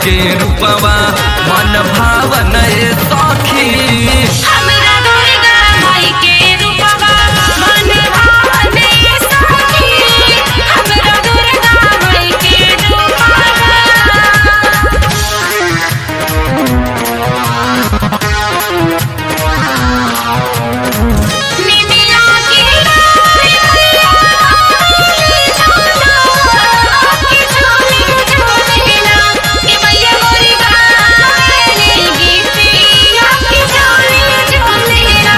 के रूपवा मन भावन सखी। हमरा दुर्गा माई के रूपवा मन भावन सखी। हमरा दुर्गा माई के रूपवा निमिया के मैया के झोली झोलेला के मैया मोरी गावेली गीतिया के झोली झोलेला।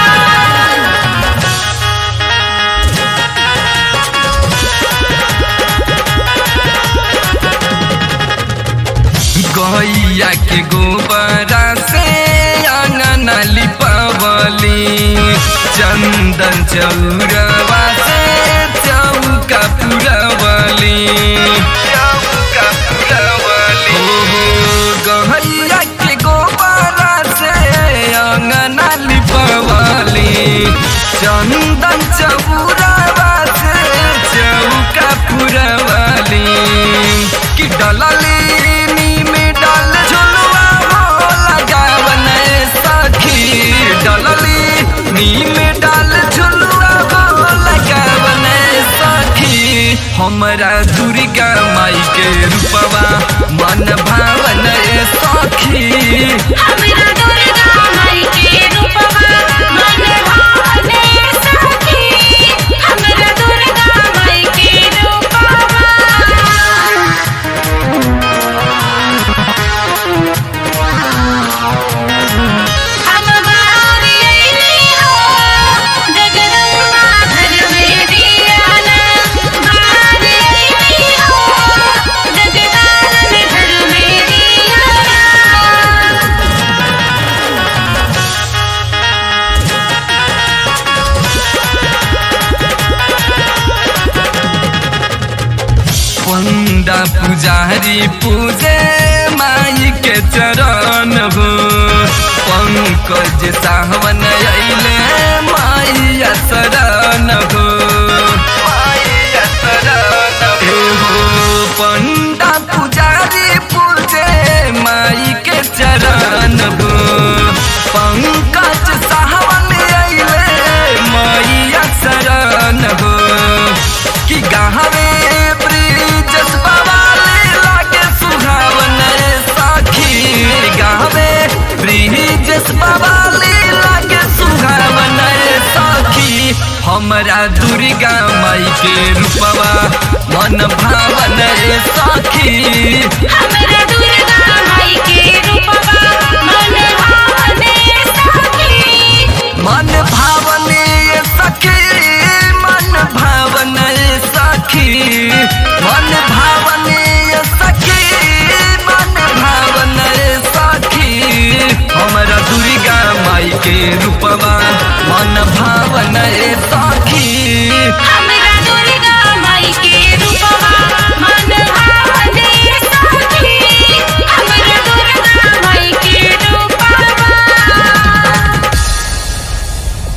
गैया के गोबरा से आंगन लिपवली, चंदन चौरवा से चौका पुरवली। गैया के गोबरा से आंगन लिपवली, चंदन चौरवा से चौका पुरवली। कि डलली हमरा दुर्गा माई के रूपवा मन भावन सखी। हमरा दुर्गा माई के रूपवा मन भावन सखी। हमरा दुर्गा माई के रूपवा हम बारी अइली हो जगदम्बा घर में दियाना। बारी अइली हो जगदानन घर में दियाना। पंडा पुजारी पूजे माई के चरण हो, पंकज सावन अइले माई शरण हो। पंडा पुजारी पूजे माई के चरण हो, पंकज सावन अइले माई शरण हो। कि गाहवे हमरा दुर्गा माई के रूपवा मन भावन सखी। हमरा दुर्गा माई के रूपवा मन भावन सखी। मन भावन सखी, मन भावन सखी, मन भावन सखी, मन भावन सखी। हमरा दुर्गा माई के रूपवा मन भावन सखी।